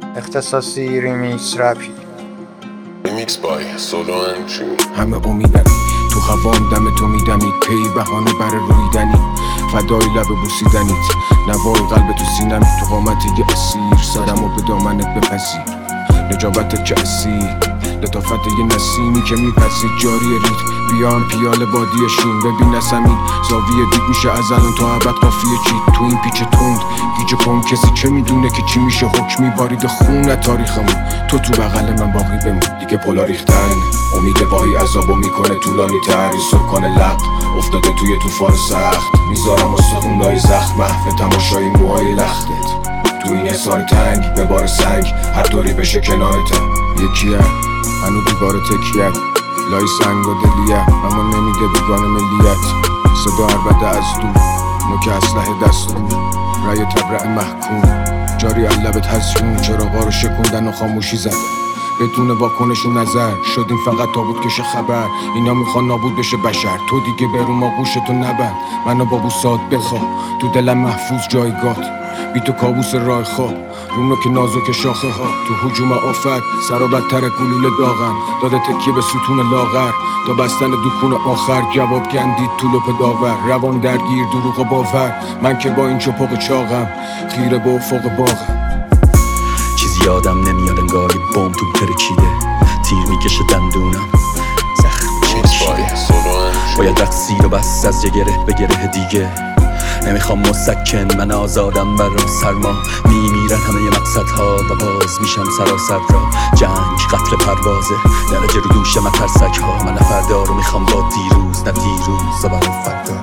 اختصاصی ریمیکس رپی ریمیکس بای سولو انجینی. همه امیدن تو هوام دم تو میدمید، پی بهانه برای رویدنی، فدای لب بوسیدنیت، نوای قلب تو سینمی، تو قامت یه اسیر سرم و به دامنت بپذیر، نجابتت که اسیر لطافت یه نسیمی که میپسید جاری ریتم، بیان پیاله بادیشون ببین نسمین زاویه دید میشه از الان تا ابد قافیه چید تو این پیچ تند گیج کن کسی چه میدونه که چی میشه حکمی بارید خون تاریخمون تو بغل من باقی بمون دیگه پلا ریختن امید واهی عذابو میکنه طولانی تر این سکان لق افتاده توی طوفان سخت میذارم استخونای زخم محو تماشای موهای لختت تو این حصار تنگ به بار سنگ هر طوری بشه کنارتم یکیه هنو دیوار تکیه لای سنگ و دلیه اما نمیده بیگان ملیت صدا عربده از دور نوک اسلحه دستون رای تبرع محکوم جاری علبت هزیون چراغا رو شکوندن و خاموشی زدن بدون واکنش و نظر شدیم فقط تابوت کش خبر اینا میخوان نابود بشه بشر تو دیگه برون آغوشتو نبند منو با بوسات بخواه تو دلم محفوظ جایگات بی تو کابوس راه خواب رونو که نازک شاخه ها تو هجوم آفت سر و بدتر گلوله داغم داده تکیه به ستون لاغر تا بستن دکون آخر جواب گندید تو لپ داور روان درگیر دروغ و باور من که با این چپاق چاقم خیره به افق باغم چیزی یادم نمیاد انگار یه بوم تو ترکیده تیر میکشه دندونم زخم چشیده باید رد سیر و بس از یه گره به گره دیگه نمیخوام مسکن من آزادم برام سرما میمیرن همه مقصدها و باز میشم سراسر را جنگ قتل پروازه درجه رو دوش مترسک ها من فردا رو میخوام با دیروز نه دیروز و برام فردا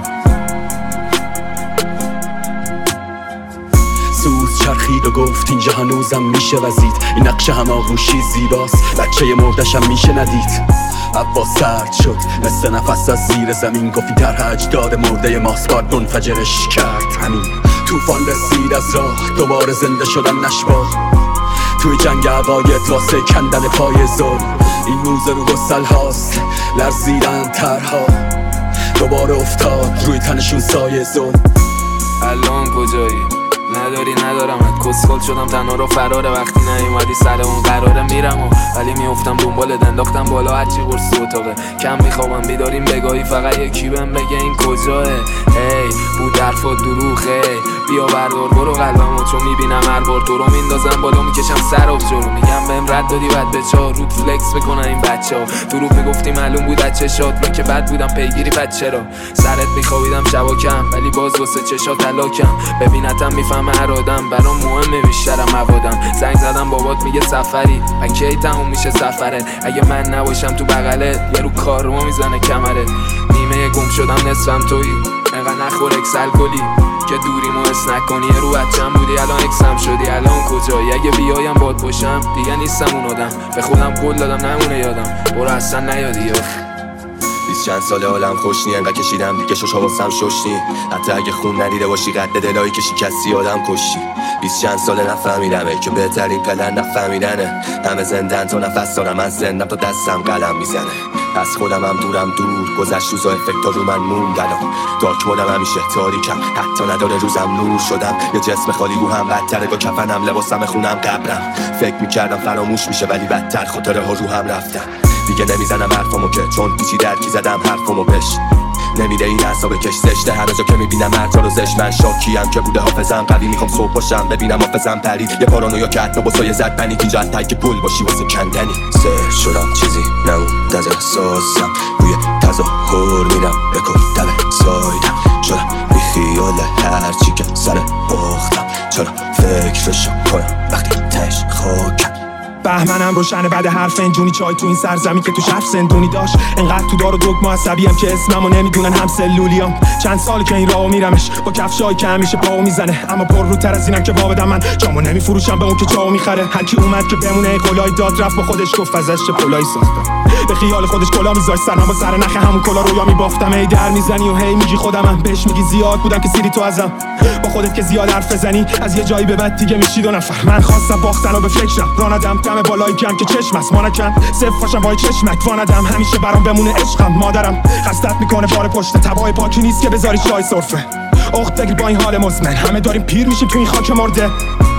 سوز چرخید و گفت اینجا هنوزم میشه وزید این نقشه هماغوشی زیباست بچه مردشم میشه ندید هوا سرد شد مثل نفس از زیر زمین گفتی در اجداد مرده ماست بار منفجرش کرد همین طوفان رسید از راه دوباره زنده شدن نشبا توی جنگ عقاید واسه کندن پای ظلم این موزه رو گسل هاست لرزیدن ترها دوباره افتاد روی تنشون سایه ظلم الان کجایی؟ ندارمت کسخل شدم تنها رو فراره وقتی نیومدی سر اون قراره میرم ولی میافتم دنبالت انداختم بالا هرچی قرص اتاقه کم میخوابم بیداریم بگاهی فقط یکی بهم بگه این کجاه هی بود حرفات دروغه بیا بردار برو قلبمو چون میبینم هر بار تو رو میندازم بالا میکشم سر آب جلو میگم بهم رد دادی بد به چا رود فلکس بکنن این بچه ها دروغ میگفتی معلوم بود از چشات من که بد بودم پیگیری بد چرا سرت میخوابیدم شبا کم ولی باز واسه چشات تلاکم ببینتم میفهمه هر آدم برام مهمه بیشترم موادم زنگ زدم بابات میگه سفری اکی تموم میشه سفره اگه من نباشم تو بغلت یه رو کار رو میزنه کمرت نیمه گم شدم نصفم تویی انقدر نخور اکسل کلی که دوریمو حس نکنی رو بچم بودی الان اکسم شدی الان کجایی اگه بیایم باد باشم دیگه نیستم اون آدم به خودم قول دادم نمونه یادم برو اصلا نیادی چند ساله حالم خوش نی انقدر کشیدم دیگه شش واسم شش نی حتی اگه خون ندیده باشی قد دلایی که شکستی آدم کشی 20 چند ساله نفهمیدمه که بهترین پلن نفهمیدنه همه زندن تا نفس دارم من زندم تا دستم قلم میزنه از خودم هم دورم دور گذشت روزا افکتا رو من موندن دارک مودم همیشه تاریکم حتی نداره روزم نور شدم یه جسم خالی رو هم بدتره با کفنم لباسم خونم قبرم فکر میکردم فراموش میشه ولی بدتر خاطره ها رو هم رفتن دیگه نمیزنم حرفامو که چون پیچی درکی زدم حرفامو بش نمیده این حساب کش زشته هر جا که میبینم مرتا رو زشت من شاکیم که بوده حافظم قوی میخوام صبح باشم ببینم حافظم پرید یه پارانویا که حتی بسای زد پنیک اینجا حتی که پول باشی واسه کندنی سر شدم چیزی نموند از احساسم روی تظاهر میرم به کتب سایدم شدم بی خیال هرچی که سر باختم چرا فکرشو کنم وقتی تش خاکم بهمنم روشنه بعد حرف انجونی چای تو این سرزمین که تو شرف زندونی داشت انقدر تو دار و دگم عصبیم که اسممو نمیدونن هم سلولیام چند سال که این راهو میرمش با کفشایی که همیشه پاو میزنه اما پر رو تر از اینم که وا بدم من جامو نمیفروشم به اون که جامو میخره هر کی اومد که بمونه قلای داد رفت با خودش گفت ازش چه پلایی ساختم به خیال خودش کلا میذاشت سرم با سر نخ همون کلا رو یا میبافتم هی در میزنی و هی میگی خودمم بهش میگی زیاد بودم که سیری تو ازم با خودت که زیاد حرف بزنی از یه جایی به بعد دیگه میشی دو نفر من خواستم باختن و به فکرم راندم دم بالای گم که چشم است مانکن صف باشم با چشمک واندم همیشه برام بمونه عشقم مادرم خستت میکنه بار پشت تبای پاکی نیست که بذاری چای سرفه اخت بگیر با این حال مزمن همه داریم پیر میشیم تو این خاک مرده